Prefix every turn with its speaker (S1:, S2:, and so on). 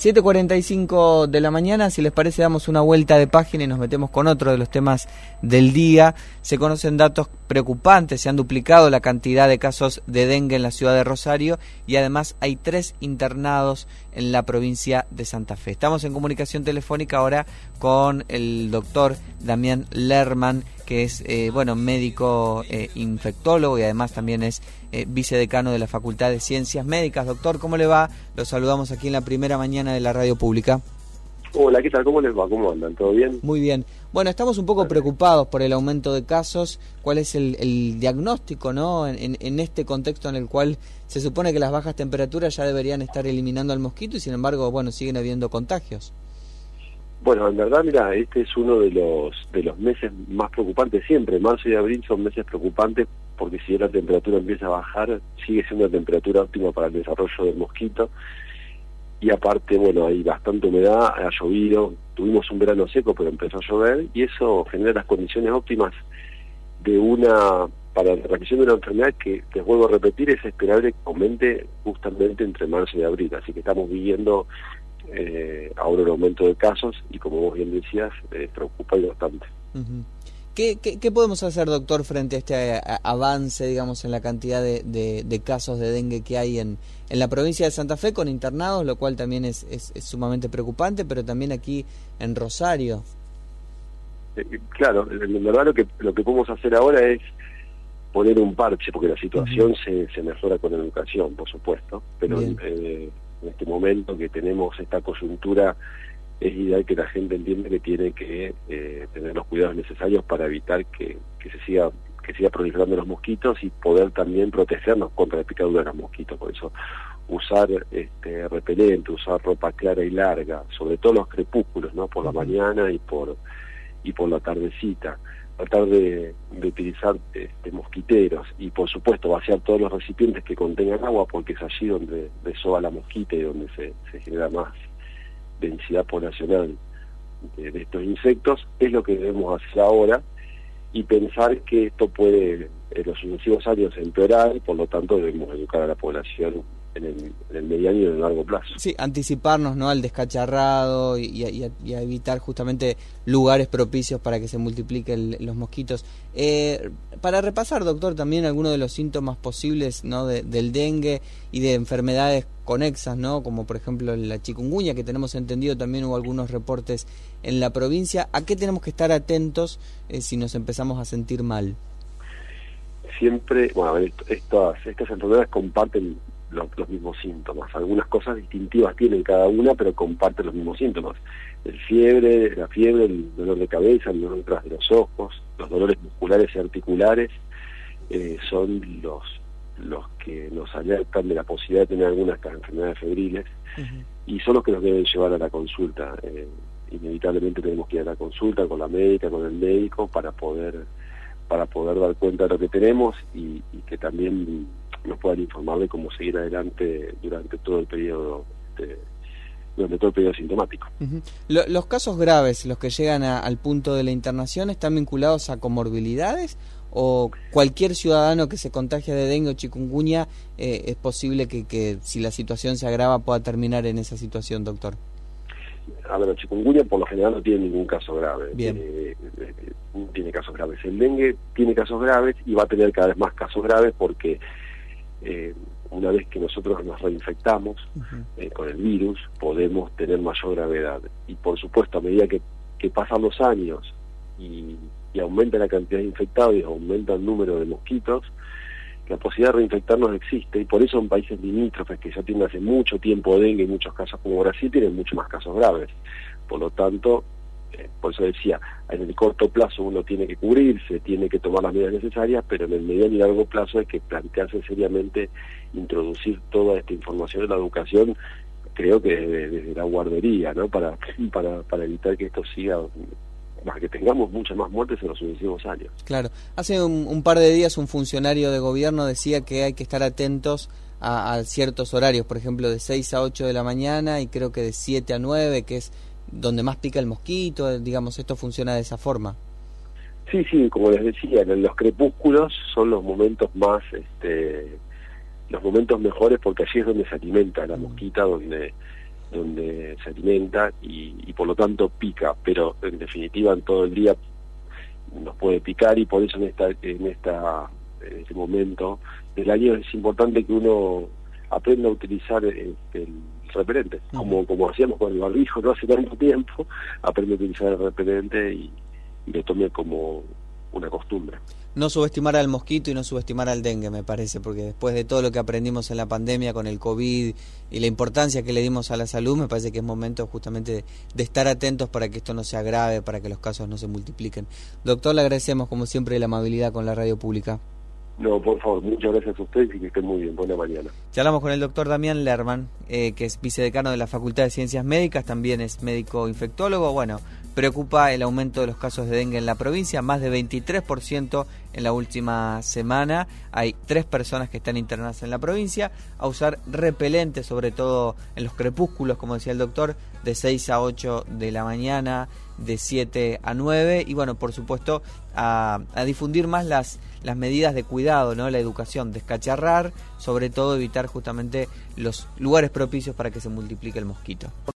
S1: 7:45 de la mañana, si les parece damos una vuelta de página y nos metemos con otro de los temas del día. Se conocen datos preocupantes, se han duplicado la cantidad de casos de dengue en la ciudad de Rosario y además hay 3 internados en la provincia de Santa Fe. Estamos en comunicación telefónica ahora con el doctor Damián Lerman, que es médico infectólogo y además también es vicedecano de la Facultad de Ciencias Médicas. Doctor, ¿cómo le va? Lo saludamos aquí en la primera mañana de la radio pública.
S2: Hola, ¿qué tal? ¿Cómo les va? ¿Cómo andan? ¿Todo bien?
S1: Muy bien. Bueno, estamos un poco preocupados por el aumento de casos. ¿Cuál es el diagnóstico, no? En este contexto en el cual se supone que las bajas temperaturas ya deberían estar eliminando al mosquito y sin embargo, siguen habiendo contagios.
S2: Bueno, en verdad, mira, este es uno de los meses más preocupantes siempre. Marzo y abril son meses preocupantes porque si la temperatura empieza a bajar, sigue siendo una temperatura óptima para el desarrollo del mosquito. Y aparte, hay bastante humedad, ha llovido, tuvimos un verano seco, pero empezó a llover, y eso genera las condiciones óptimas para la transmisión de una enfermedad que, les vuelvo a repetir, es esperable que aumente justamente entre marzo y abril. Así que estamos viviendo ahora un aumento de casos y, como vos bien decías, preocupa bastante.
S1: Uh-huh. ¿Qué podemos hacer, doctor, frente a este avance, digamos, en la cantidad de casos de dengue que hay en la provincia de Santa Fe con internados, lo cual también es sumamente preocupante, pero también aquí en Rosario?
S2: Claro, en verdad lo que podemos hacer ahora es poner un parche, porque la situación se mejora con la educación, por supuesto, pero en este momento que tenemos esta coyuntura, es ideal que la gente entienda que tiene que tener los cuidados necesarios para evitar que siga proliferando los mosquitos y poder también protegernos contra la picadura de los mosquitos. Por eso usar repelente, usar ropa clara y larga, sobre todo los crepúsculos, ¿no? Por la mañana y por la tardecita. Tratar de utilizar mosquiteros y, por supuesto, vaciar todos los recipientes que contengan agua, porque es allí donde desova la mosquita y donde se genera más densidad poblacional de estos insectos. Es lo que debemos hacer ahora y pensar que esto puede en los sucesivos años empeorar, y por lo tanto debemos educar a la población en el mediano y en el largo plazo. Sí,
S1: anticiparnos, ¿no?, al descacharrado y a evitar justamente lugares propicios para que se multipliquen los mosquitos. Para repasar, doctor, también algunos de los síntomas posibles, ¿no?, del dengue y de enfermedades conexas, ¿no?, como por ejemplo la chikungunya, que tenemos entendido también hubo algunos reportes en la provincia. ¿A qué tenemos que estar atentos si nos empezamos a sentir mal?
S2: Siempre, estas enfermedades comparten los mismos síntomas. Algunas cosas distintivas tienen cada una, pero comparten los mismos síntomas. La fiebre, el dolor de cabeza, el dolor detrás de los ojos, los dolores musculares y articulares son los que nos alertan de la posibilidad de tener algunas de estas enfermedades febriles. Uh-huh. Y son los que nos deben llevar a la consulta. Inevitablemente tenemos que ir a la consulta con la médica, con el médico, para poder dar cuenta de lo que tenemos y que también nos puedan informar de cómo seguir adelante durante todo el periodo sintomático. Uh-huh.
S1: ¿Los casos graves, los que llegan al punto de la internación, están vinculados a comorbilidades o cualquier ciudadano que se contagie de dengue o chikungunya es posible que si la situación se agrava pueda terminar en esa situación, doctor?
S2: A ver, el chikungunya por lo general no tiene ningún caso grave.
S1: Bien.
S2: Tiene casos graves. El dengue tiene casos graves y va a tener cada vez más casos graves porque una vez que nosotros nos reinfectamos con el virus, podemos tener mayor gravedad. Y por supuesto, a medida que pasan los años y aumenta la cantidad de infectados y aumenta el número de mosquitos, la posibilidad de reinfectarnos existe, y por eso en países limítrofes que ya tienen hace mucho tiempo dengue y muchos casos como Brasil tienen mucho más casos graves. Por lo tanto, por eso decía, en el corto plazo uno tiene que cubrirse, tiene que tomar las medidas necesarias, pero en el mediano y largo plazo hay que plantearse seriamente introducir toda esta información en la educación, creo que desde la guardería, ¿no?, para evitar que esto siga, que tengamos muchas más muertes en los sucesivos años.
S1: Claro. Hace un par de días un funcionario de gobierno decía que hay que estar atentos a ciertos horarios, por ejemplo de 6 a 8 de la mañana y creo que de 7 a 9, que es donde más pica el mosquito, digamos, ¿esto funciona de esa forma?
S2: Sí, como les decía, los crepúsculos son los momentos más, los momentos mejores, porque allí es donde se alimenta la mosquita, donde donde se alimenta y por lo tanto pica, pero en definitiva en todo el día nos puede picar, y por eso en este momento del año es importante que uno aprenda a utilizar el repelente, como hacíamos con el barbijo no hace tanto tiempo. Aprende a utilizar el repelente y lo tome como una costumbre.
S1: No subestimar al mosquito y no subestimar al dengue, me parece, porque después de todo lo que aprendimos en la pandemia con el COVID y la importancia que le dimos a la salud, me parece que es momento justamente de estar atentos para que esto no se agrave, para que los casos no se multipliquen. Doctor, le agradecemos como siempre la amabilidad con la radio pública.
S2: No, por favor, muchas gracias a ustedes y que estén muy bien. Buena mañana.
S1: Charlamos con el doctor Damián Lerman, que es vicedecano de la Facultad de Ciencias Médicas, también es médico infectólogo. Bueno, preocupa el aumento de los casos de dengue en la provincia, más de 23% en la última semana. Hay 3 personas que están internadas en la provincia. A usar repelente, sobre todo en los crepúsculos, como decía el doctor, de 6 a 8 de la mañana, de 7 a 9. Y bueno, por supuesto, a difundir más las medidas de cuidado, ¿no? La educación, descacharrar, sobre todo evitar justamente los lugares propicios para que se multiplique el mosquito.